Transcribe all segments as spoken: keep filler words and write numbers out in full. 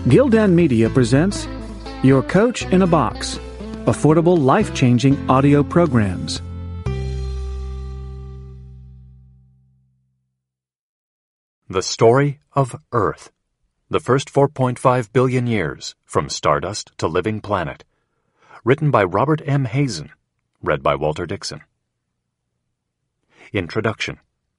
Gildan Media presents Your Coach in a Box, affordable, life-changing audio programs. The Story of Earth, the first four point five billion years, from stardust to living planet. Written by Robert M. Hazen, read by Walter Dixon. Introduction.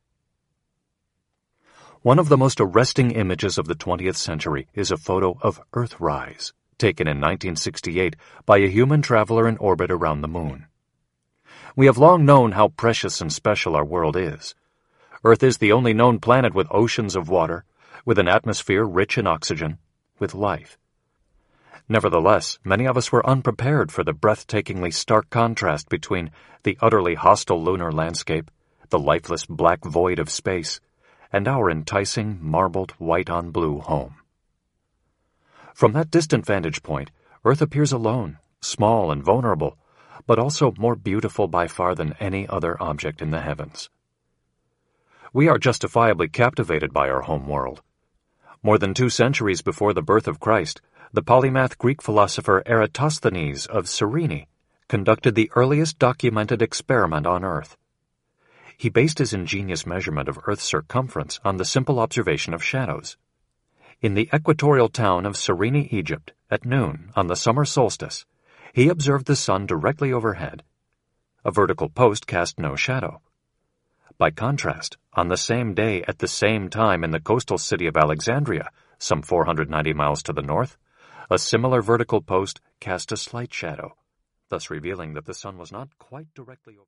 One of the most arresting images of the twentieth century is a photo of Earthrise, taken in nineteen sixty-eight by a human traveler in orbit around the moon. We have long known how precious and special our world is. Earth is the only known planet with oceans of water, with an atmosphere rich in oxygen, with life. Nevertheless, many of us were unprepared for the breathtakingly stark contrast between the utterly hostile lunar landscape, the lifeless black void of space, and our enticing, marbled, white-on-blue home. From that distant vantage point, Earth appears alone, small and vulnerable, but also more beautiful by far than any other object in the heavens. We are justifiably captivated by our home world. More than two centuries before the birth of Christ, the polymath Greek philosopher Eratosthenes of Cyrene conducted the earliest documented experiment on Earth. He based his ingenious measurement of Earth's circumference on the simple observation of shadows. In the equatorial town of Cyrene, Egypt, at noon on the summer solstice, he observed the sun directly overhead. A vertical post cast no shadow. By contrast, on the same day at the same time in the coastal city of Alexandria, some four hundred ninety miles to the north, a similar vertical post cast a slight shadow, thus revealing that the sun was not quite directly over.